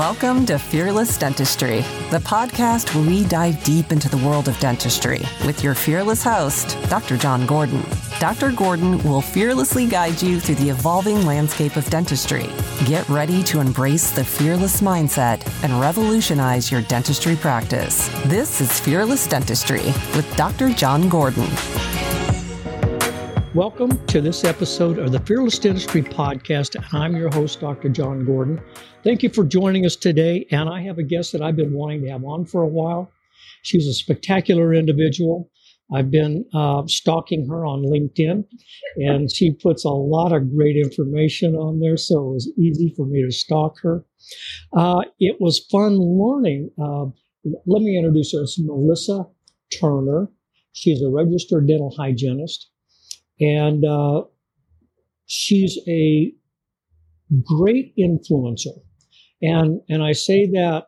Welcome to Fearless Dentistry, the podcast where we dive deep into the world of dentistry with your fearless host, Dr. John Gordon. Dr. Gordon will fearlessly guide you through the evolving landscape of dentistry. Get ready to embrace the fearless mindset and revolutionize your dentistry practice. This is Fearless Dentistry with Dr. John Gordon. Welcome to this episode of the Fearless Dentistry Podcast, and I'm your host, Dr. John Gordon. Thank you for joining us today, and I have a guest that I've been wanting to have on for a while. She's a spectacular individual. I've been stalking her on LinkedIn, and she puts a lot of great information on there, so it was easy for me to stalk her. It was fun learning. Let me introduce her. It's Melissa Turner. She's a registered dental hygienist. And she's a great influencer. And I say that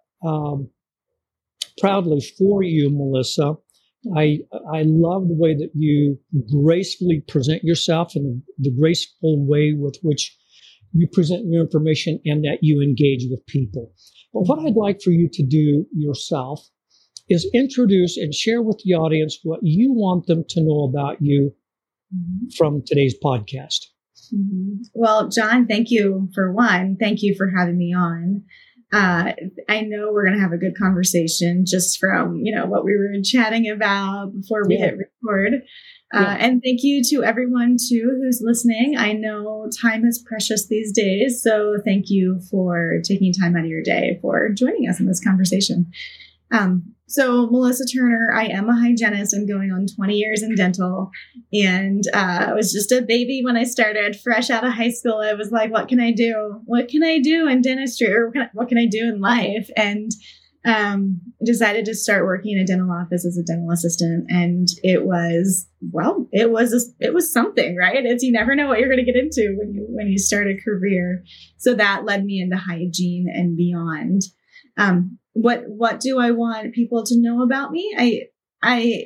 proudly for you, Melissa. I love the way that you gracefully present yourself and the graceful way with which you present your information and that you engage with people. But what I'd like for you to do yourself is introduce and share with the audience what you want them to know about you from today's podcast. Well, John, thank you for one. Thank you for having me on. I know we're going to have a good conversation just from, what we were chatting about before we hit record. And thank you to everyone too who's listening. I know time is precious these days, so thank you for taking time out of your day for joining us in this conversation. So Melissa Turner, I am a hygienist. I'm going on 20 years in dental, and I was just a baby when I started, fresh out of high school. I was like, what can I do? What can I do in dentistry, or what can I do in life? And decided to start working in a dental office as a dental assistant. And it was something, right? You never know what you're going to get into when you start a career. So that led me into hygiene and beyond. What do I want people to know about me? I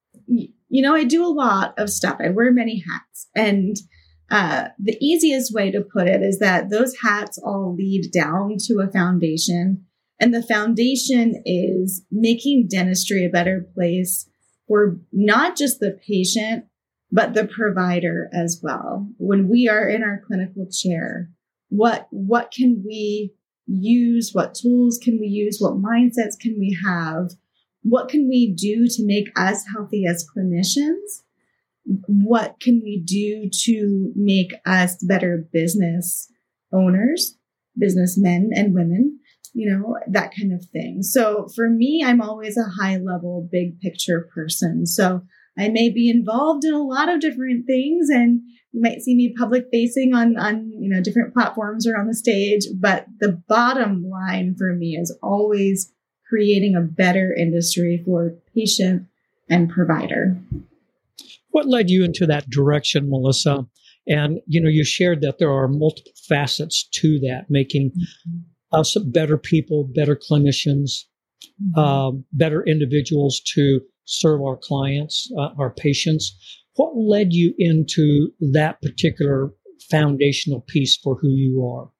do a lot of stuff. I wear many hats, and the easiest way to put it is that those hats all lead down to a foundation, and the foundation is making dentistry a better place for not just the patient, but the provider as well. When we are in our clinical chair, what can we use? What tools can we use? What mindsets can we have? What can we do to make us healthy as clinicians? What can we do to make us better business owners, businessmen and women, that kind of thing. So for me, I'm always a high level, big picture person. So I may be involved in a lot of different things, and you might see me public facing on different platforms or on the stage. But the bottom line for me is always creating a better industry for patient and provider. What led you into that direction, Melissa? And, you shared that there are multiple facets to that, making us better people, better clinicians, better individuals to serve our clients, our patients. What led you into that particular foundational piece for who you are?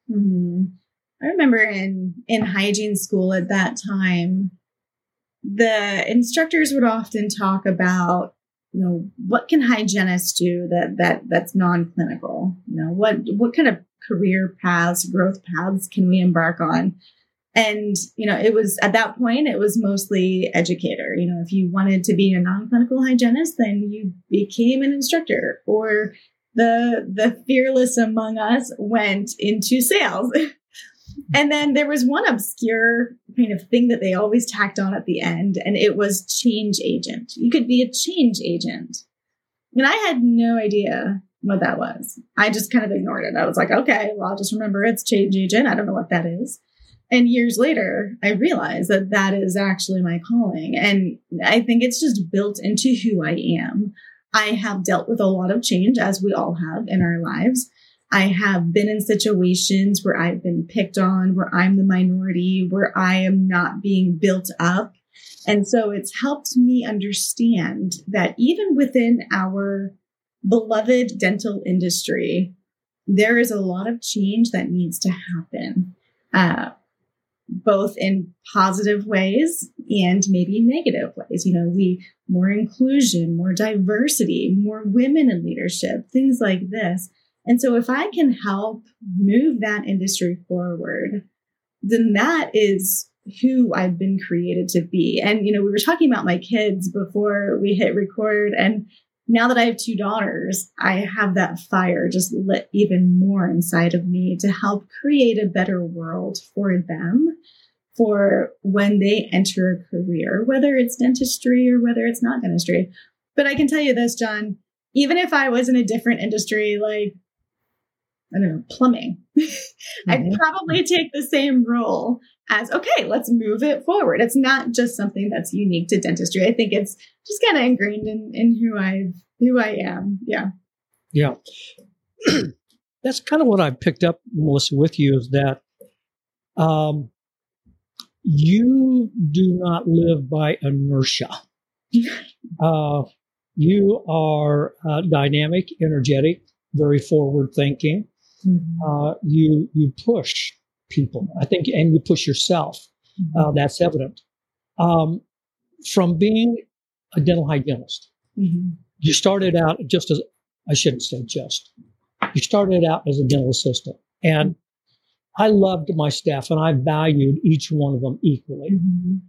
I remember in hygiene school at that time, the instructors would often talk about, what can hygienists do that's non-clinical? What kind of career paths, growth paths can we embark on? And, it was at that point, it was mostly educator. If you wanted to be a non-clinical hygienist, then you became an instructor, or the fearless among us went into sales. And then there was one obscure kind of thing that they always tacked on at the end, and it was change agent. You could be a change agent. And I had no idea what that was. I just kind of ignored it. I was like, okay, well, I'll just remember it's change agent. I don't know what that is. And years later, I realized that is actually my calling. And I think it's just built into who I am. I have dealt with a lot of change, as we all have in our lives. I have been in situations where I've been picked on, where I'm the minority, where I am not being built up. And so it's helped me understand that even within our beloved dental industry, there is a lot of change that needs to happen. both in positive ways and maybe negative ways. More inclusion, more diversity, more women in leadership, things like this. And so if I can help move that industry forward, then that is who I've been created to be. And, we were talking about my kids before we hit record. And now that I have 2 daughters, I have that fire just lit even more inside of me to help create a better world for them, for when they enter a career, whether it's dentistry or whether it's not dentistry. But I can tell you this, John, even if I was in a different industry, like, I don't know, plumbing, I'd probably take the same role as, okay, let's move it forward. It's not just something that's unique to dentistry. I think it's just kind of ingrained in who I am. Yeah. Yeah. That's kind of what I picked up, Melissa, with you, is that you do not live by inertia. You are dynamic, energetic, very forward thinking. You push people, I think, and you push yourself. That's evident. From being a dental hygienist, you started out you started out as a dental assistant. And I loved my staff and I valued each one of them equally.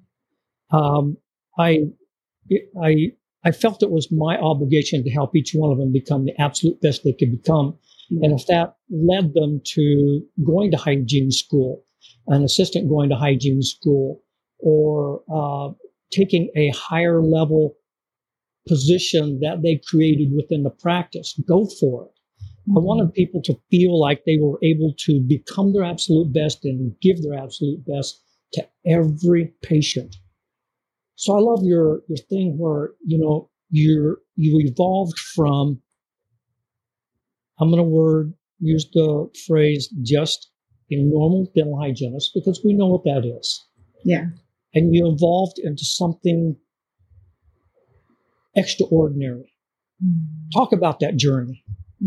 I felt it was my obligation to help each one of them become the absolute best they could become. And if that led them to going to hygiene school, an assistant going to hygiene school, or taking a higher level position that they created within the practice, go for it. I wanted people to feel like they were able to become their absolute best and give their absolute best to every patient. So I love your thing where, you evolved from, I'm going to use the phrase just a normal dental hygienist, because we know what that is. Yeah. And you evolved into something extraordinary. Talk about that journey.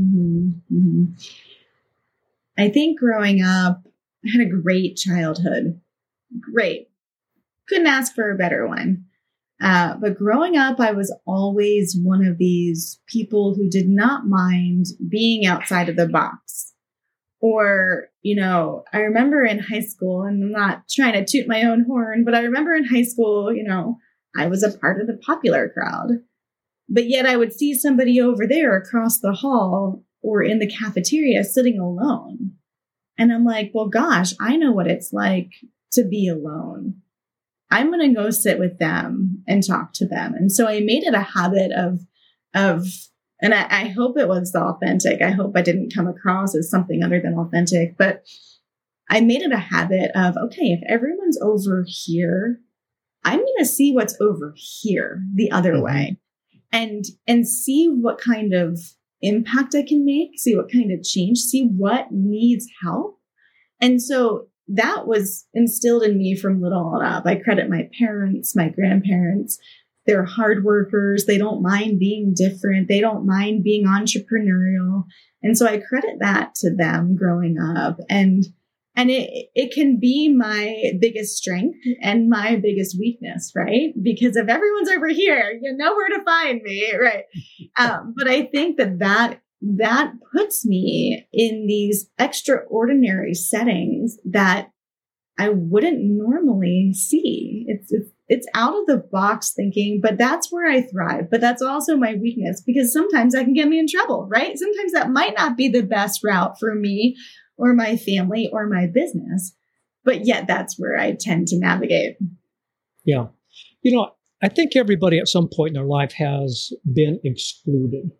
I think growing up, I had a great childhood. Great. Couldn't ask for a better one. But growing up, I was always one of these people who did not mind being outside of the box. Or, I remember in high school, and I'm not trying to toot my own horn, but I remember in high school, I was a part of the popular crowd. But yet I would see somebody over there across the hall or in the cafeteria sitting alone. And I'm like, well, gosh, I know what it's like to be alone. I'm going to go sit with them and talk to them. And so I made it a habit of, and I hope it was authentic. I hope I didn't come across as something other than authentic, but I made it a habit of, okay, if everyone's over here, I'm going to see what's over here the other way. And see what kind of impact I can make, see what kind of change, see what needs help. And so that was instilled in me from little on up. I credit my parents, my grandparents. They're hard workers. They don't mind being different. They don't mind being entrepreneurial. And so I credit that to them growing up. And it can be my biggest strength and my biggest weakness, right? Because if everyone's over here, you know where to find me, right? But I think that puts me in these extraordinary settings that I wouldn't normally see. It's out of the box thinking, but that's where I thrive. But that's also my weakness, because sometimes that can get me in trouble, right? Sometimes that might not be the best route for me or my family or my business, but yet that's where I tend to navigate. Yeah. I think everybody at some point in their life has been excluded.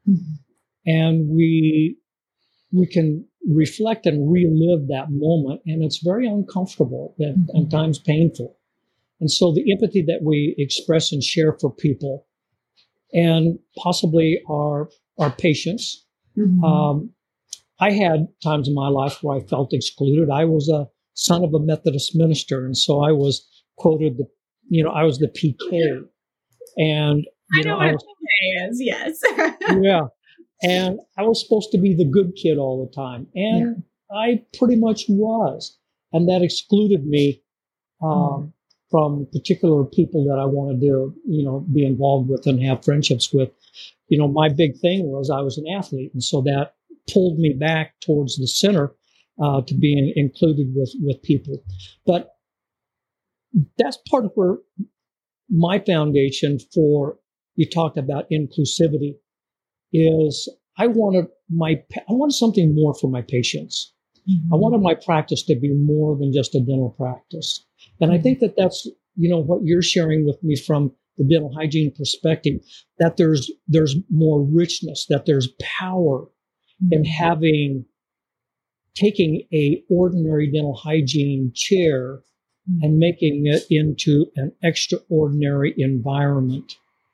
And we can reflect and relive that moment, and it's very uncomfortable and at times painful. And so the empathy that we express and share for people, and possibly our patients, I had times in my life where I felt excluded. I was a son of a Methodist minister, and so I was quoted I was the PK. And I know what PK is, yes. Yeah. And I was supposed to be the good kid all the time. And I pretty much was. And that excluded me from particular people that I wanted to, be involved with and have friendships with. My big thing was I was an athlete. And so that pulled me back towards the center to being included with people. But that's part of where my foundation for, you talked about inclusivity, is I wanted something more for my patients. I wanted my practice to be more than just a dental practice. And I think that's, what you're sharing with me from the dental hygiene perspective, that there's more richness, that there's power in taking a ordinary dental hygiene chair and making it into an extraordinary environment.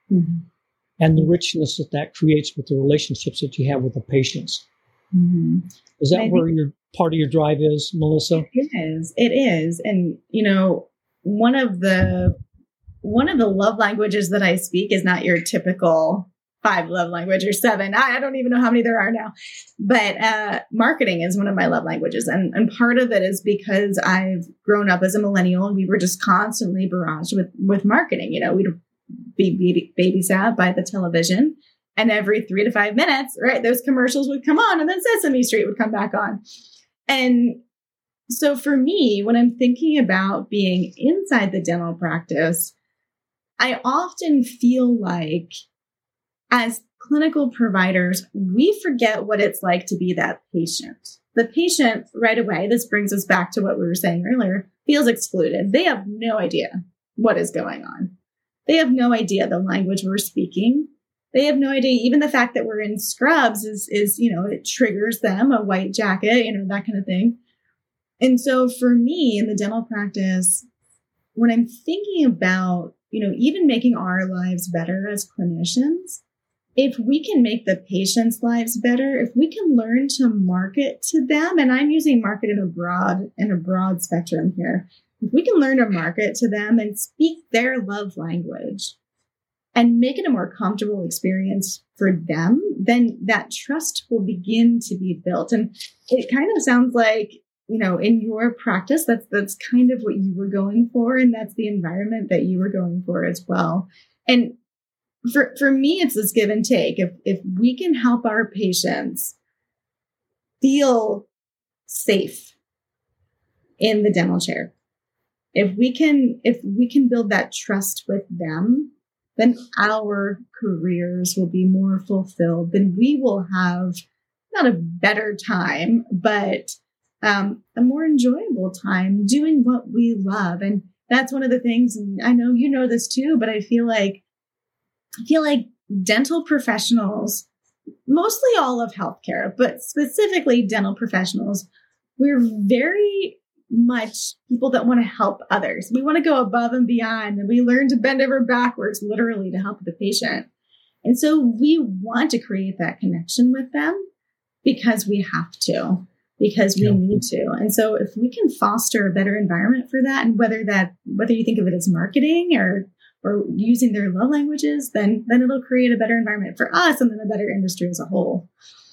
And the richness that creates with the relationships that you have with the patients. Is that where part of your drive is, Melissa? It is. And, one of the love languages that I speak is not your typical 5 love language or 7. I don't even know how many there are now, but marketing is one of my love languages. And part of it is because I've grown up as a millennial and we were just constantly barraged with marketing. We'd be babysat by the television, and every 3 to 5 minutes, right, those commercials would come on, and then Sesame Street would come back on. And so for me, when I'm thinking about being inside the dental practice, I often feel like as clinical providers, we forget what it's like to be that patient. The patient right away, this brings us back to what we were saying earlier, feels excluded. They have no idea what is going on. They have no idea the language we're speaking. They have no idea. Even the fact that we're in scrubs is it triggers them, a white jacket, that kind of thing. And so for me in the dental practice, when I'm thinking about, even making our lives better as clinicians, if we can make the patients' lives better, if we can learn to market to them, and I'm using market in a broad spectrum here, if we can learn to market to them and speak their love language and make it a more comfortable experience for them, then that trust will begin to be built. And it kind of sounds like, in your practice, that's kind of what you were going for. And that's the environment that you were going for as well. And for me, it's this give and take. If we can help our patients feel safe in the dental chair, if we can build that trust with them, then our careers will be more fulfilled. Then we will have not a better time, but a more enjoyable time doing what we love. And that's one of the things, and I know you know this too, but I feel like dental professionals, mostly all of healthcare, but specifically dental professionals, we're very much people that want to help others. We want to go above and beyond, and we learn to bend over backwards, literally, to help the patient. And so we want to create that connection with them because we have to, because we need to. And so if we can foster a better environment for that, and whether you think of it as marketing or using their love languages, then it'll create a better environment for us and then a better industry as a whole.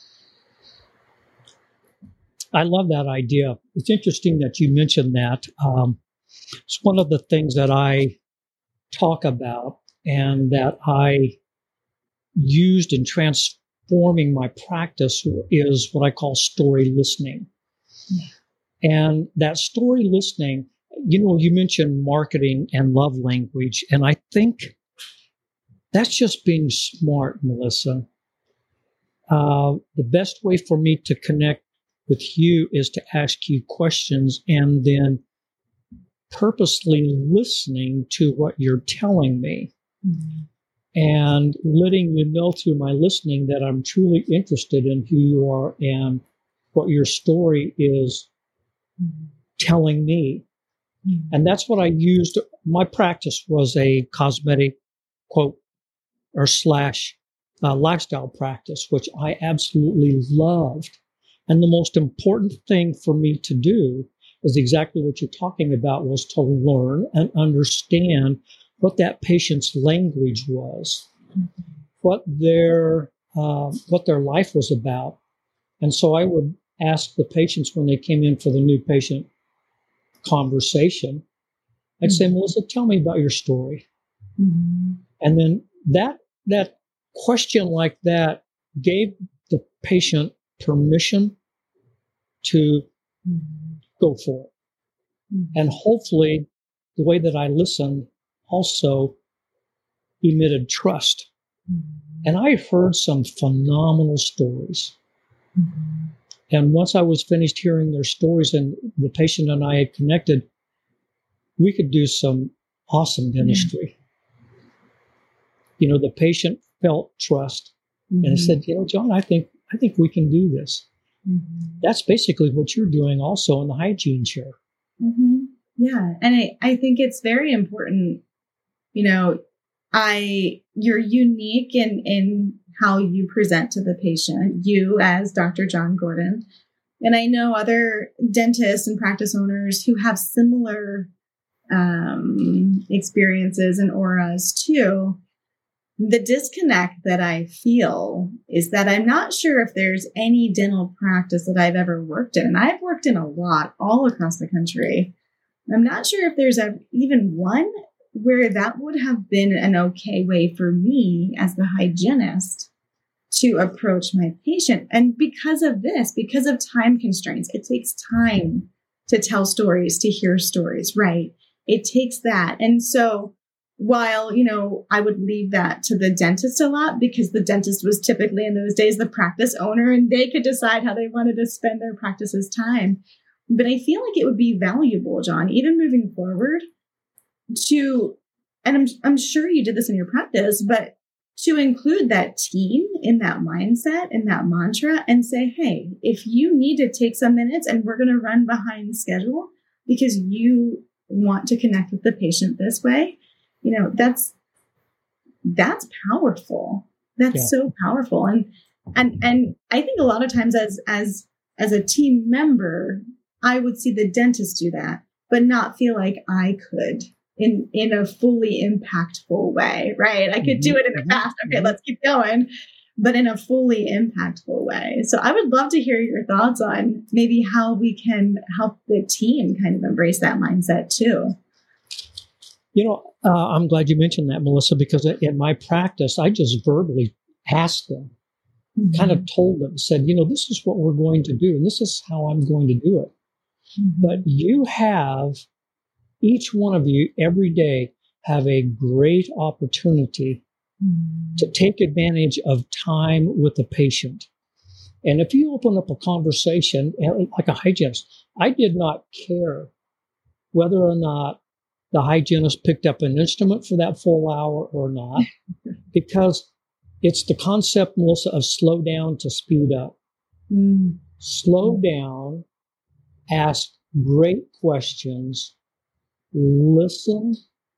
I love that idea. It's interesting that you mentioned that. It's one of the things that I talk about and that I used in transforming my practice is what I call story listening. And that story listening, you mentioned marketing and love language, and I think that's just being smart, Melissa. The best way for me to connect with you is to ask you questions and then purposely listening to what you're telling me and letting you know through my listening that I'm truly interested in who you are and what your story is telling me. And that's what I used. My practice was a cosmetic quote or slash lifestyle practice, which I absolutely loved. And the most important thing for me to do is exactly what you're talking about, was to learn and understand what that patient's language was, what their life was about. And so I would ask the patients when they came in for the new patient, conversation, I'd say, Melissa, tell me about your story. Mm-hmm. And then that question like that gave the patient permission to go for it. Mm-hmm. And hopefully the way that I listened also emitted trust. Mm-hmm. And I heard some phenomenal stories. Mm-hmm. And once I was finished hearing their stories and the patient and I had connected, we could do some awesome dentistry. The patient felt trust and said, John, I think we can do this. Mm-hmm. That's basically what you're doing also in the hygiene chair. Mm-hmm. Yeah. And I think it's very important, you're unique in how you present to the patient, you as Dr. John Gordon. And I know other dentists and practice owners who have similar experiences and auras too. The disconnect that I feel is that I'm not sure if there's any dental practice that I've ever worked in. And I've worked in a lot all across the country. I'm not sure if there's even one where that would have been an okay way for me as the hygienist to approach my patient. And because of time constraints, it takes time to tell stories, to hear stories, right? It takes that. And so while, I would leave that to the dentist a lot because the dentist was typically in those days the practice owner and they could decide how they wanted to spend their practice's time. But I feel like it would be valuable, John, even moving forward and I'm sure you did this in your practice, but to include that team in that mindset and that mantra and say, hey, if you need to take some minutes and we're going to run behind schedule because you want to connect with the patient this way, that's powerful. That's so powerful. And I think a lot of times as a team member, I would see the dentist do that, but not feel like I could in a fully impactful way, right? I could do it in a fast, okay, let's keep going, but in a fully impactful way. So I would love to hear your thoughts on maybe how we can help the team kind of embrace that mindset too. I'm glad you mentioned that, Melissa, because in my practice, I just verbally asked them, kind of told them, said, this is what we're going to do, and this is how I'm going to do it. But you have, each one of you every day have a great opportunity to take advantage of time with the patient. And if you open up a conversation, like a hygienist, I did not care whether or not the hygienist picked up an instrument for that full hour or not, because it's the concept, Melissa, of slow down to speed up. Slow down, ask great questions, listen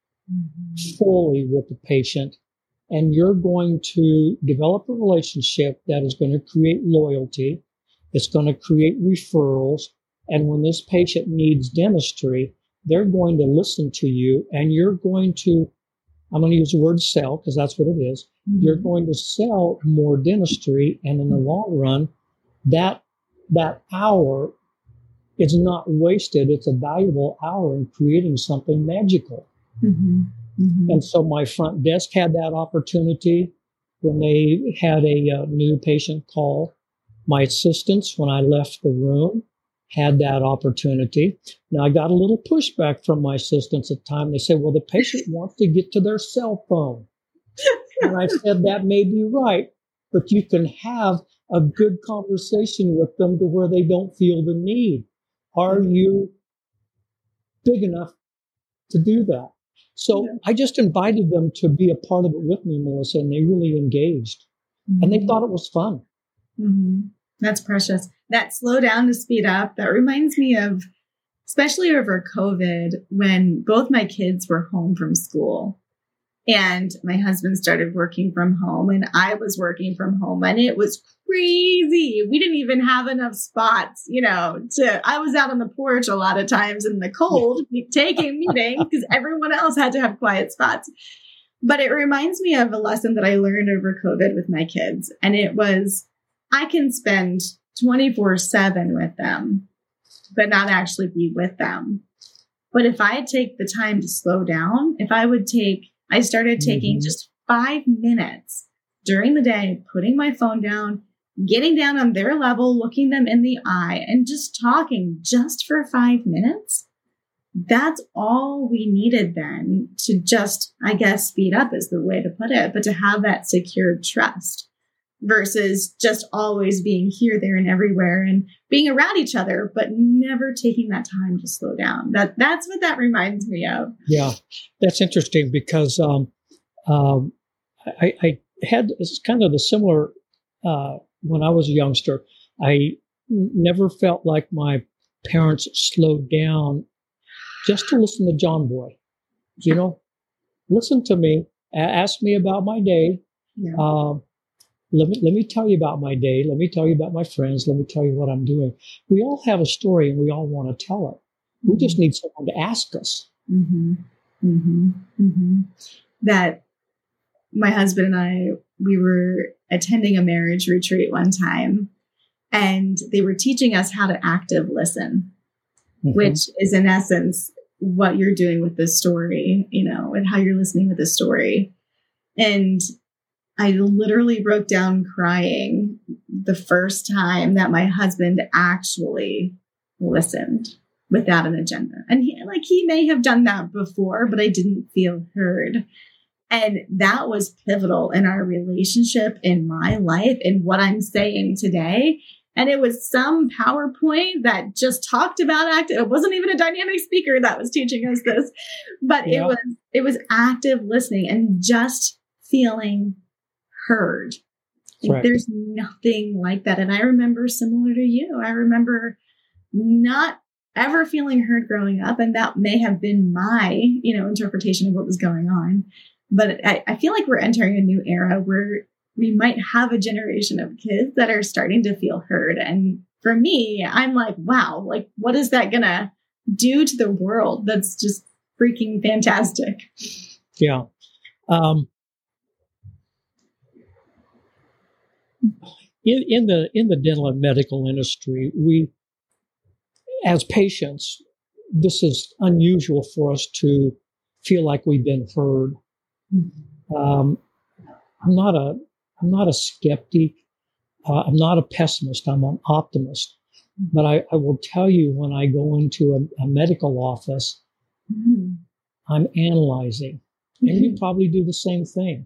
fully with the patient, and you're going to develop a relationship that is going to create loyalty. It's going to create referrals. And when this patient needs dentistry, they're going to listen to you, and you're going to, I'm going to use the word sell because that's what it is. You're going to sell more dentistry, and in the long run, that hour is not wasted. It's a valuable hour in creating something magical. And so my front desk had that opportunity when they had a new patient call. My assistants, when I left the room, had that opportunity. Now, I got a little pushback from my assistants at the time. They said, well, the patient wants to get to their cell phone. And I said, that may be right, but you can have a good conversation with them to where they don't feel the need. Are you big enough to do that? So I just invited them to be a part of it with me, Melissa, and they really engaged. And they thought it was fun. That's precious. That slow down to speed up, that reminds me of, especially over COVID, when both my kids were home from school. And my husband started working from home and I was working from home, and it was crazy. We didn't even have enough spots, I was out on the porch a lot of times in the cold taking meetings because everyone else had to have quiet spots. But it reminds me of a lesson that I learned over COVID with my kids. And it was, I can spend 24/7 with them, but not actually be with them. But if I take the time to slow down, I started taking just 5 minutes during the day, putting my phone down, getting down on their level, looking them in the eye, and just talking just for 5 minutes. That's all we needed then to just, I guess, speed up is the way to put it, but to have that secured trust versus just always being here, there, and everywhere and being around each other, but never taking that time to slow down. That's what that reminds me of. Yeah, that's interesting because I had kind of the similar when I was a youngster. I never felt like my parents slowed down just to listen to John Boy. Listen to me, ask me about my day. Yeah. Let me tell you about my day. Let me tell you about my friends. Let me tell you what I'm doing. We all have a story and we all want to tell it. We just need someone to ask us. That my husband and I, we were attending a marriage retreat one time, and they were teaching us how to active listen, which is in essence what you're doing with this story, and how you're listening with this story. And I literally broke down crying the first time that my husband actually listened without an agenda. And he may have done that before, but I didn't feel heard. And that was pivotal in our relationship, in my life, in what I'm saying today. And it was some PowerPoint that just talked about active. It wasn't even a dynamic speaker that was teaching us this, but it was active listening and just feeling heard. Right. There's nothing like that. And I remember similar to you. I remember not ever feeling heard growing up. And that may have been my, interpretation of what was going on. But I feel like we're entering a new era where we might have a generation of kids that are starting to feel heard. And for me, I'm like, wow, what is that going to do to the world? That's just freaking fantastic. Yeah. In the dental and medical industry, we, as patients, this is unusual for us to feel like we've been heard. I'm not a skeptic. I'm not a pessimist. I'm an optimist. But I will tell you, when I go into a medical office, I'm analyzing, and you probably do the same thing.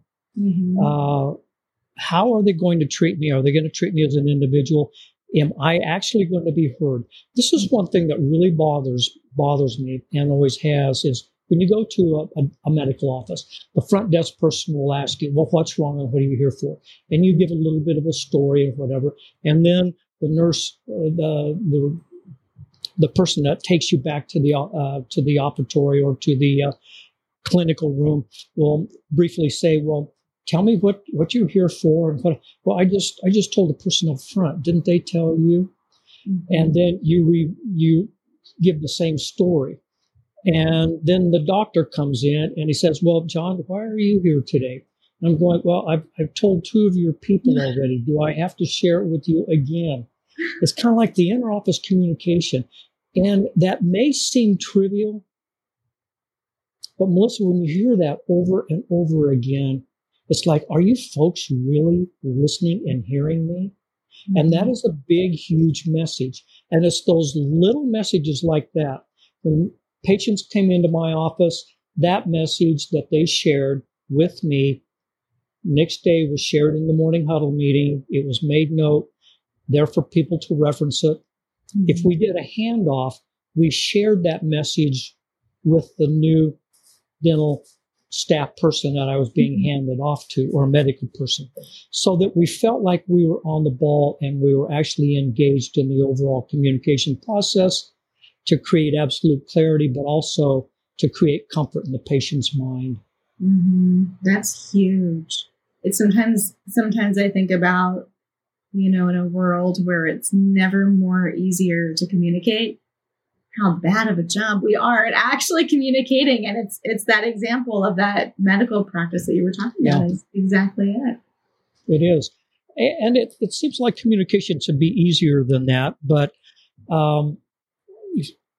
How are they going to treat me? Are they going to treat me as an individual? Am I actually going to be heard? This is one thing that really bothers me and always has, is when you go to a medical office, the front desk person will ask you, well, what's wrong and what are you here for? And you give a little bit of a story or whatever. And then the nurse, the person that takes you back to the operatory or to the clinical room will briefly say, well, tell me what you're here for. And well, I just told the person up front. Didn't they tell you? And then you give the same story. And then the doctor comes in and he says, well, John, why are you here today? And I'm going, well, I've told 2 of your people already. Do I have to share it with you again? It's kind of like the interoffice communication. And that may seem trivial, but Melissa, when you hear that over and over again, it's like, are you folks really listening and hearing me? And that is a big, huge message. And it's those little messages like that. When patients came into my office, that message that they shared with me next day was shared in the morning huddle meeting. It was made note there for people to reference it. If we did a handoff, we shared that message with the new dental staff person that I was being handed off to, or a medical person, so that we felt like we were on the ball and we were actually engaged in the overall communication process to create absolute clarity, but also to create comfort in the patient's mind. That's huge. It's sometimes I think about, in a world where it's never more easier to communicate, how bad of a job we are at actually communicating. And it's that example of that medical practice that you were talking about is exactly it. It is. And it seems like communication should be easier than that. But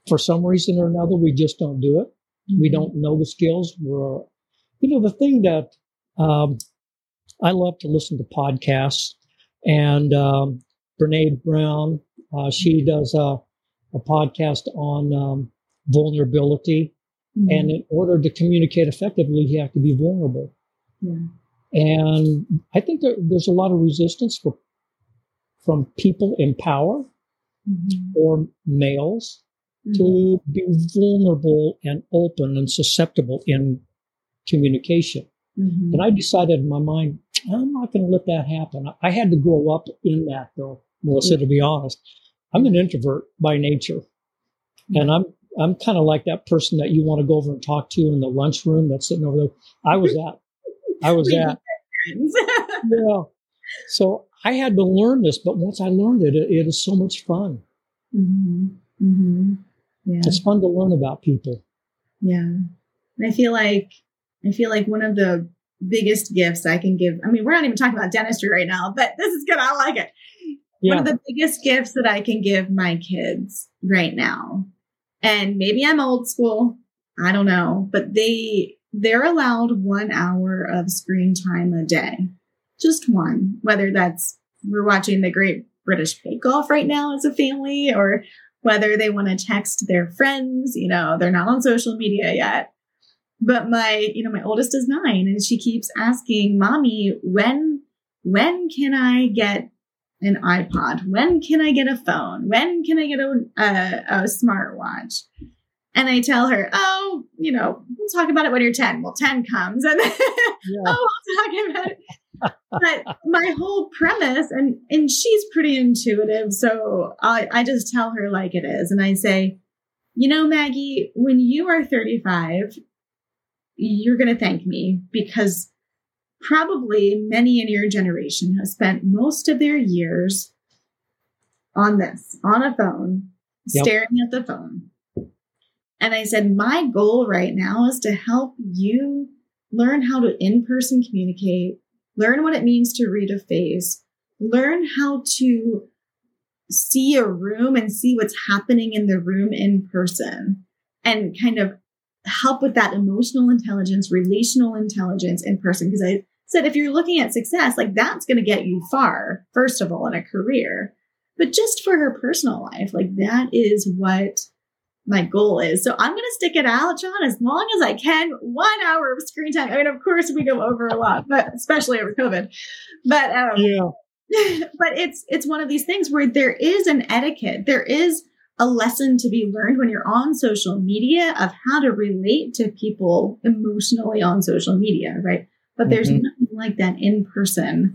for some reason or another, we just don't do it. We don't know the skills. The thing that I love to listen to podcasts, and Brene Brown, she does a podcast on vulnerability. Mm-hmm. And in order to communicate effectively, you have to be vulnerable. Yeah. And I think there's a lot of resistance from people in power or males to be vulnerable and open and susceptible in communication. Mm-hmm. And I decided in my mind, I'm not going to let that happen. I had to grow up in that, though, Melissa, to be honest. I'm an introvert by nature. And I'm kind of like that person that you want to go over and talk to in the lunchroom that's sitting over there. I was that. Yeah. So I had to learn this, but once I learned it, it is so much fun. Mm-hmm. Mm-hmm. Yeah. It's fun to learn about people. Yeah. And I feel like one of the biggest gifts I can give, I mean, we're not even talking about dentistry right now, but this is good. I like it. Yeah. One of the biggest gifts that I can give my kids right now, and maybe I'm old school, I don't know, but they're allowed 1 hour of screen time a day. Just one, whether that's we're watching the Great British Bake Off right now as a family, or whether they want to text their friends, they're not on social media yet. But my oldest is 9, and she keeps asking, Mommy, when can I get an iPod? When can I get a phone? When can I get a smartwatch? And I tell her, we'll talk about it when you're 10. Well, 10 comes, and then, we'll talk about it. But my whole premise, and she's pretty intuitive, so I just tell her like it is. And I say, Maggie, when you are 35, you're going to thank me, because probably many in your generation have spent most of their years on a phone, staring at the phone. And I said, my goal right now is to help you learn how to in-person communicate, learn what it means to read a face, learn how to see a room and see what's happening in the room in person, and kind of help with that emotional intelligence, relational intelligence in person. Because I said, if you're looking at success, like that's going to get you far, first of all, in a career, but just for her personal life, like that is what my goal is. So I'm going to stick it out, John, as long as I can. 1 hour of screen time. I mean, of course we go over a lot, but especially over COVID, but, but it's one of these things where there is an etiquette. There is a lesson to be learned when you're on social media of how to relate to people emotionally on social media, right? But there's nothing like that in person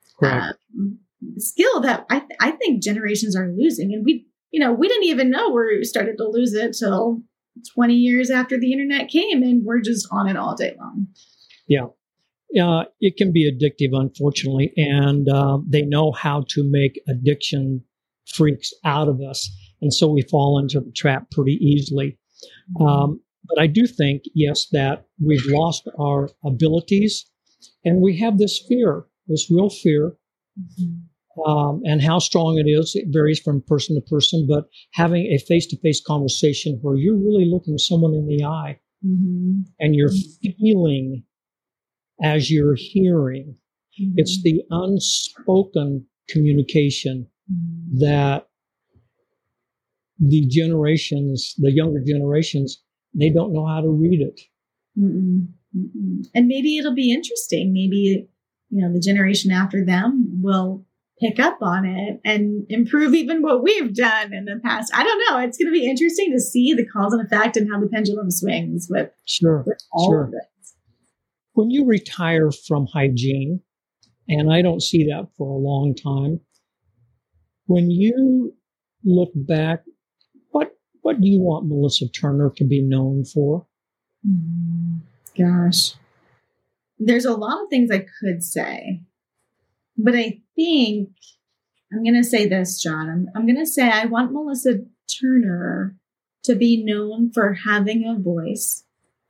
skill that I think generations are losing. And we didn't even know we started to lose it till 20 years after the internet came, and we're just on it all day long. Yeah. It can be addictive, unfortunately, and they know how to make addiction freaks out of us. And so we fall into the trap pretty easily. But I do think, yes, that we've lost our abilities, and we have this fear, this real fear. And how strong it is, it varies from person to person, but having a face-to-face conversation where you're really looking someone in the eye and you're feeling as you're hearing. It's the unspoken communication that the younger generations, they don't know how to read it. And maybe it'll be interesting. Maybe, the generation after them will pick up on it and improve even what we've done in the past. I don't know. It's going to be interesting to see the cause and effect and how the pendulum swings with all of it. When you retire from hygiene, and I don't see that for a long time, when you look back, what do you want Melissa Turner to be known for? Gosh, there's a lot of things I could say. But I think I'm going to say this, John. I'm going to say I want Melissa Turner to be known for having a voice.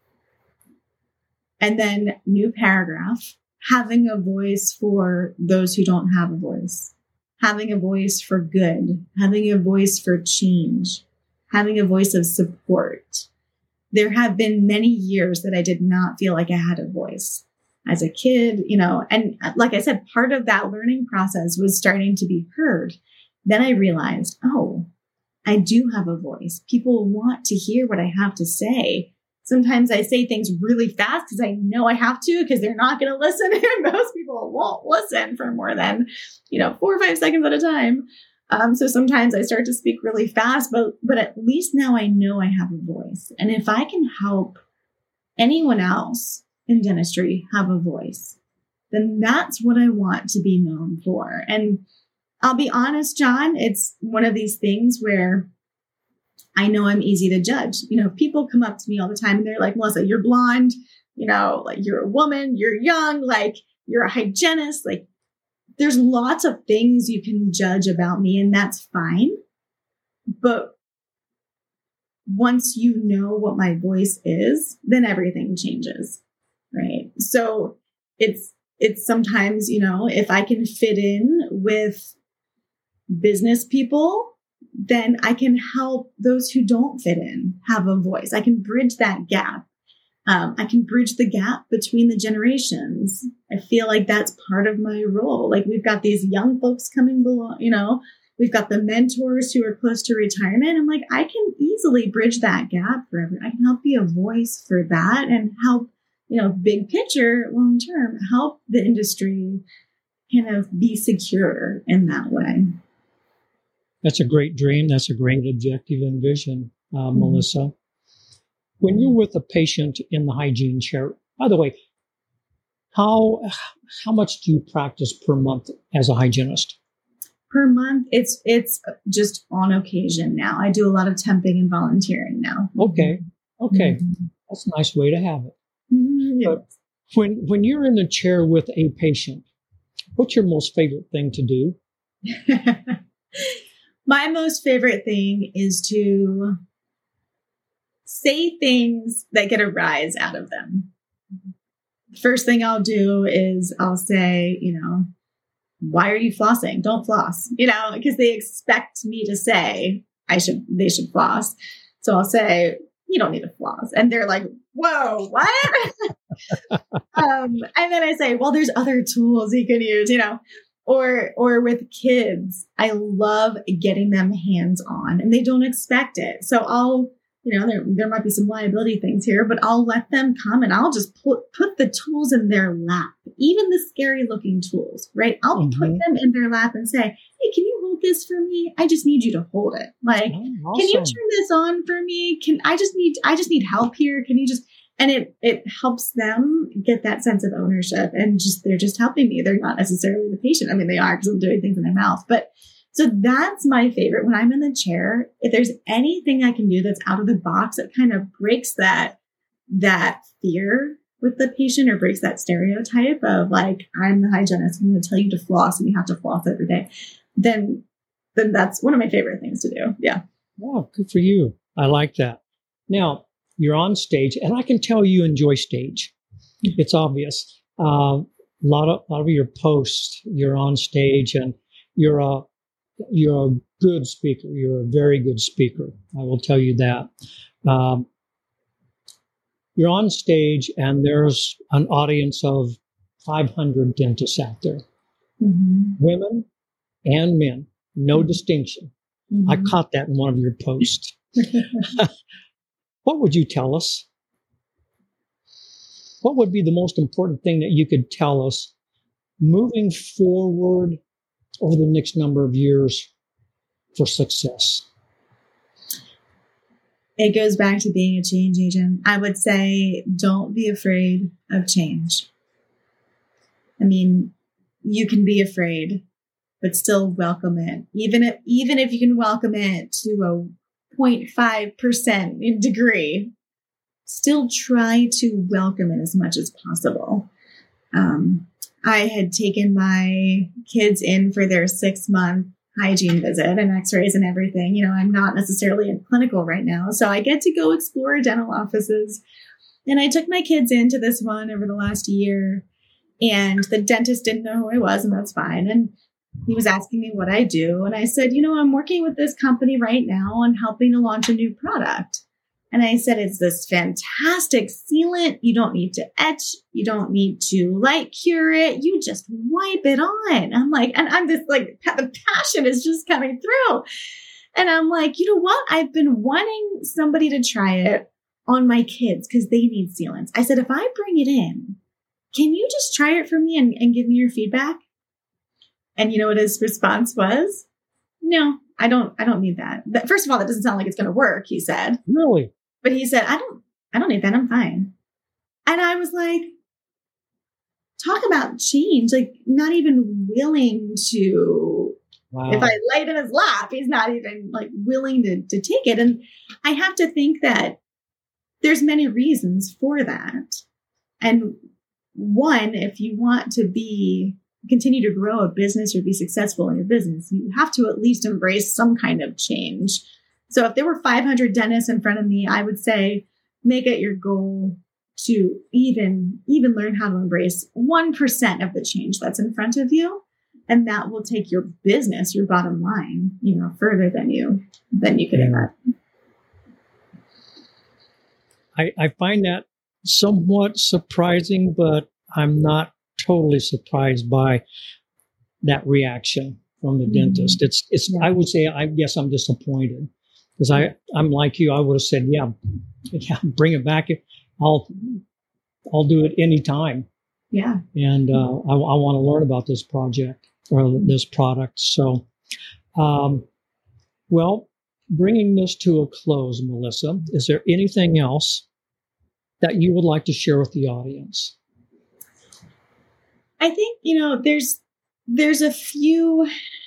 And then new paragraph, having a voice for those who don't have a voice, having a voice for good, having a voice for change, having a voice of support. There have been many years that I did not feel like I had a voice as a kid, and like I said, part of that learning process was starting to be heard. Then I realized, oh, I do have a voice. People want to hear what I have to say. Sometimes I say things really fast because I know I have to, because they're not going to listen. And most people won't listen for more than, 4 or 5 seconds at a time. So sometimes I start to speak really fast, but at least now I know I have a voice. And if I can help anyone else in dentistry have a voice, then that's what I want to be known for. And I'll be honest, John, it's one of these things where I know I'm easy to judge. People come up to me all the time and they're like, Melissa, you're blonde, like you're a woman, you're young, like you're a hygienist. Like there's lots of things you can judge about me, and that's fine. But once you know what my voice is, then everything changes, right? So it's sometimes, if I can fit in with business people, then I can help those who don't fit in have a voice. I can bridge that gap. I can bridge the gap between the generations. I feel like that's part of my role. Like we've got these young folks coming below, we've got the mentors who are close to retirement. I'm like, I can easily bridge that gap for everyone. I can help be a voice for that and help, big picture, long term, help the industry kind of be secure in that way. That's a great dream. That's a great objective and vision, Melissa. When you're with a patient in the hygiene chair, by the way, how much do you practice per month as a hygienist? Per month, it's just on occasion now. I do a lot of temping and volunteering now. Okay. Mm-hmm. That's a nice way to have it. Mm-hmm. But when you're in the chair with a patient, what's your most favorite thing to do? My most favorite thing is to say things that get a rise out of them. First thing I'll do is I'll say, why are you flossing? Don't floss, because they expect me to say they should floss. So I'll say, you don't need to floss. And they're like, whoa, what? And then I say, well, there's other tools you can use, or with kids, I love getting them hands on and they don't expect it. So I'll, there might be some liability things here, but I'll let them come and I'll just put the tools in their lap, even the scary looking tools, right? I'll put them in their lap and say, hey, can you hold this for me? I just need you to hold it. Like, awesome. Can you turn this on for me? I just need help here. Can you just, and it helps them get that sense of ownership and they're just helping me. They're not necessarily the patient. I mean, they are because I'm doing things in their mouth, but so that's my favorite. When I'm in the chair, if there's anything I can do that's out of the box, that kind of breaks that fear with the patient or breaks that stereotype of like, I'm the hygienist, I'm going to tell you to floss and you have to floss every day. Then that's one of my favorite things to do. Yeah. Wow. Good for you. I like that. Now you're on stage and I can tell you enjoy stage. It's obvious. A lot of your posts, you're on stage and you're a good speaker. You're a very good speaker. I will tell you that. You're on stage and there's an audience of 500 dentists out there. Mm-hmm. Women and men, no distinction. Mm-hmm. I caught that in one of your posts. What would you tell us? What would be the most important thing that you could tell us moving forward over the next number of years for success? It goes back to being a change agent. I would say, don't be afraid of change. I mean, you can be afraid, but still welcome it. Even if you can welcome it to a 0.5% degree, still try to welcome it as much as possible. I had taken my kids in for their 6-month hygiene visit and x-rays and everything. I'm not necessarily in clinical right now, so I get to go explore dental offices. And I took my kids into this one over the last year, and the dentist didn't know who I was, and that's fine. And he was asking me what I do. And I said, I'm working with this company right now on helping to launch a new product. And I said, it's this fantastic sealant. You don't need to etch. You don't need to light cure it. You just wipe it on. I'm like, and I'm just like, the passion is just coming through. And I'm like, you know what? I've been wanting somebody to try it on my kids because they need sealants. I said, if I bring it in, can you just try it for me and give me your feedback? And you know what his response was? No, I don't need that. First of all, that doesn't sound like it's going to work, he said. Really? But he said, I don't need that. I'm fine. And I was like, talk about change, like not even willing to, wow. If I laid in his lap, he's not even like willing to take it. And I have to think that there's many reasons for that. And one, if you want to continue to grow a business or be successful in your business, you have to at least embrace some kind of change. So if there were 500 dentists in front of me, I would say, make it your goal to even learn how to embrace 1% of the change that's in front of you. And that will take your business, your bottom line, further than you could imagine. I find that somewhat surprising, but I'm not totally surprised by that reaction from the dentist. It's I would say, I guess I'm disappointed because I'm like you. I would have said, yeah, bring it back. I'll do it anytime. Yeah. And I want to learn about this project or this product. So, well, bringing this to a close, Melissa, is there anything else that you would like to share with the audience? I think, there's a few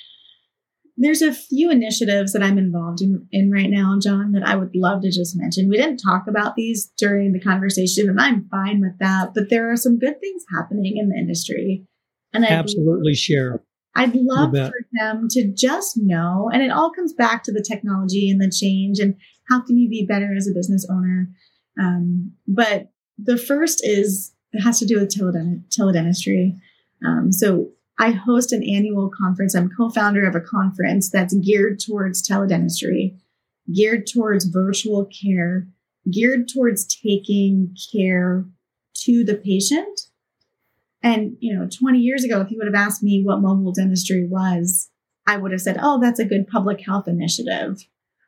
initiatives that I'm involved in right now, John, that I would love to just mention. We didn't talk about these during the conversation, and I'm fine with that, but there are some good things happening in the industry. And absolutely share. I'd love for them to just know, and it all comes back to the technology and the change and how can you be better as a business owner. But the first it has to do with teledentistry. So I host an annual conference. I'm co-founder of a conference that's geared towards teledentistry, geared towards virtual care, geared towards taking care to the patient. And, 20 years ago, if you would have asked me what mobile dentistry was, I would have said, oh, that's a good public health initiative.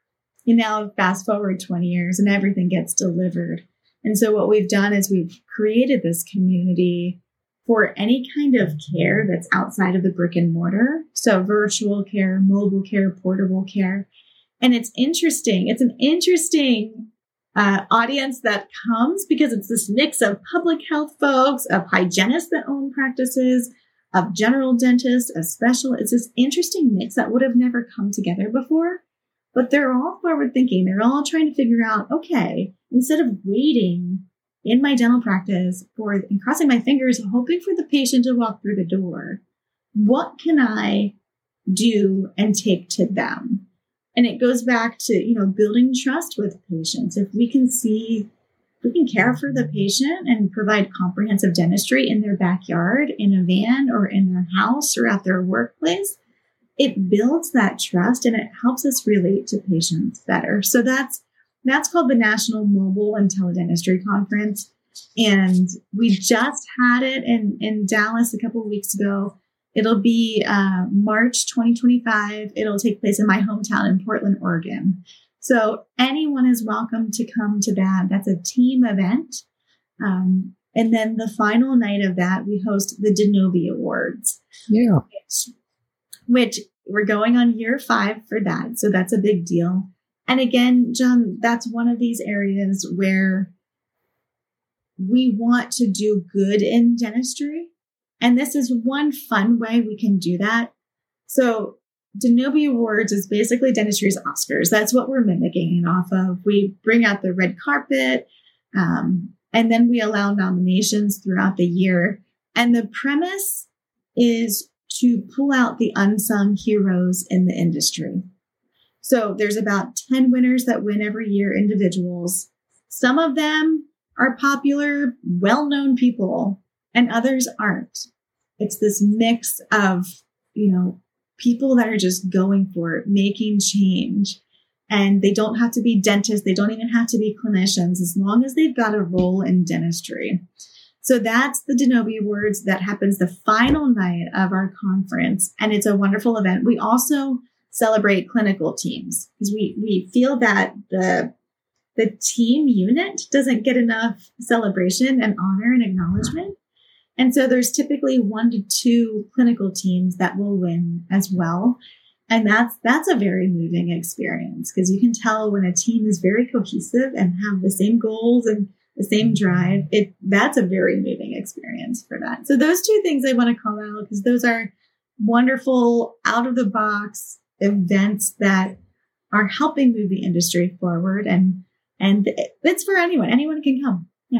Now fast forward 20 years and everything gets delivered. And so what we've done is we've created this community for any kind of care that's outside of the brick and mortar. So virtual care, mobile care, portable care. And it's interesting. It's an interesting audience that comes because it's this mix of public health folks, of hygienists that own practices, of general dentists, of it's this interesting mix that would have never come together before. But they're all forward thinking. They're all trying to figure out, okay, instead of waiting in my dental practice and crossing my fingers, hoping for the patient to walk through the door, what can I do and take to them? And it goes back to, building trust with patients. If we can care for the patient and provide comprehensive dentistry in their backyard, in a van, or in their house, or at their workplace, it builds that trust and it helps us relate to patients better. So that's called the National Mobile and Teledentistry Conference. And we just had it in Dallas a couple of weeks ago. It'll be March 2025. It'll take place in my hometown in Portland, Oregon. So anyone is welcome to come to that. That's a team event. And then the final night of that, we host the Denobi Awards. Yeah. Which we're going on year 5 for that. So that's a big deal. And again, John, that's one of these areas where we want to do good in dentistry. And this is one fun way we can do that. So Denobi Awards is basically dentistry's Oscars. That's what we're mimicking it off of. We bring out the red carpet, and then we allow nominations throughout the year. And the premise is to pull out the unsung heroes in the industry. So there's about 10 winners that win every year, individuals. Some of them are popular, well-known people, and others aren't. It's this mix of, people that are just going for it, making change. And they don't have to be dentists. They don't even have to be clinicians, as long as they've got a role in dentistry. So that's the Denobi Awards. That happens the final night of our conference. And it's a wonderful event. We also celebrate clinical teams, because we feel that the team unit doesn't get enough celebration and honor and acknowledgement. And so there's typically 1 to 2 clinical teams that will win as well. And that's a very moving experience, because you can tell when a team is very cohesive and have the same goals and the same drive. That's a very moving experience for that. So those 2 things I want to call out, because those are wonderful, out of the box events that are helping move the industry forward. And it's for anyone. Anyone can come. Yeah.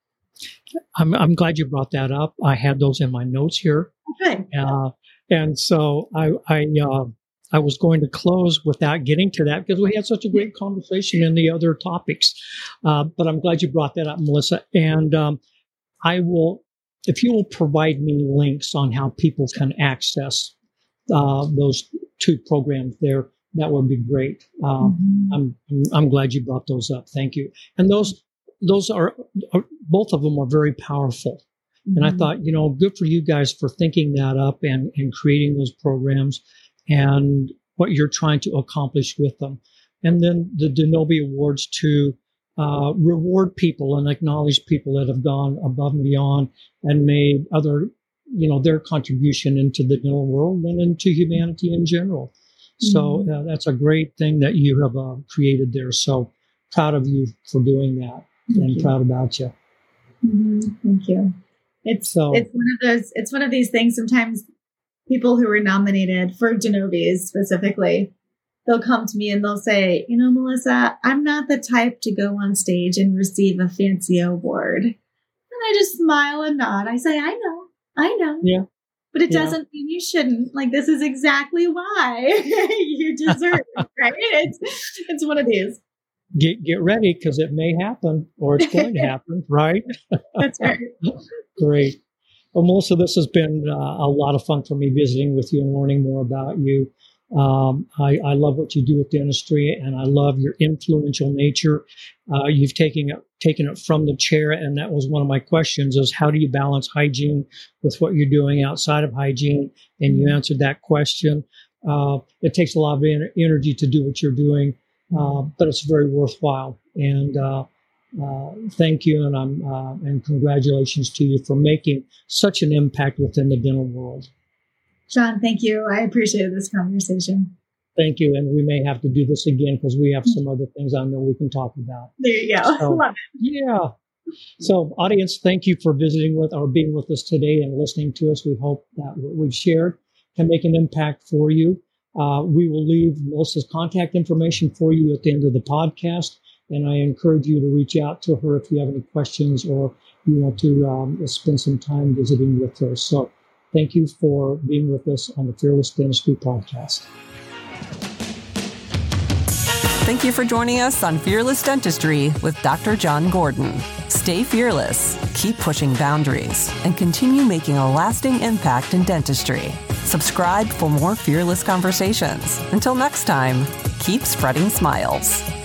I'm glad you brought that up. I had those in my notes here. Good. And so I was going to close without getting to that, because we had such a great conversation in the other topics. But I'm glad you brought that up, Melissa. And I will, if you will provide me links on how people can access those 2 programs there, that would be great. I'm glad you brought those up. Thank you. And those are both of them are very powerful. And I thought, good for you guys for thinking that up and creating those programs and what you're trying to accomplish with them. And then the Denobi Awards to reward people and acknowledge people that have gone above and beyond and made other, their contribution into the dental world and into humanity in general. So that's a great thing that you have created there. So proud of you for doing that. And proud about you. Thank you. It's one of these things. Sometimes people who are nominated for Denobis specifically, they'll come to me and they'll say, Melissa, I'm not the type to go on stage and receive a fancy award. And I just smile and nod. I say, I know. Yeah. But it doesn't mean you shouldn't. Like, this is exactly why you deserve it, right? It's one of these. Get ready, because it may happen, or it's going to happen, right? That's right. Great. Well, Melissa, this has been a lot of fun for me visiting with you and learning more about you. I love what you do with dentistry, and I love your influential nature. You've taken it from the chair, and that was one of my questions: is how do you balance hygiene with what you're doing outside of hygiene? And you answered that question. It takes a lot of energy to do what you're doing. But it's very worthwhile. And thank you, and congratulations to you for making such an impact within the dental world. John, thank you. I appreciate this conversation. Thank you, and we may have to do this again, because we have some other things I know we can talk about. There you go. So, love it. Yeah. So, audience, thank you for visiting with or being with us today and listening to us. We hope that what we've shared can make an impact for you. We will leave Melissa's contact information for you at the end of the podcast, and I encourage you to reach out to her if you have any questions or you want to spend some time visiting with her. So thank you for being with us on the Fearless Dentistry Podcast. Thank you for joining us on Fearless Dentistry with Dr. John Gordon. Stay fearless, keep pushing boundaries, and continue making a lasting impact in dentistry. Subscribe for more fearless conversations. Until next time, keep spreading smiles.